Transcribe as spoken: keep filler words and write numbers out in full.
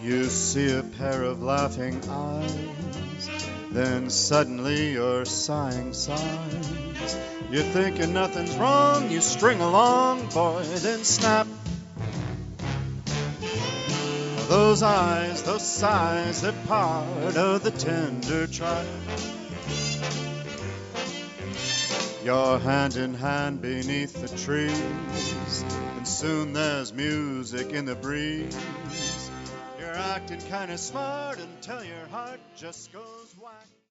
You see a pair of laughing eyes, then suddenly you're sighing sighs. You're thinking nothing's wrong, you string along, boy, then snap. Those eyes, those sighs, they're part of the tender tribe. You're hand in hand beneath the trees, and soon there's music in the breeze. You're acting kinda smart until your heart just goes whack.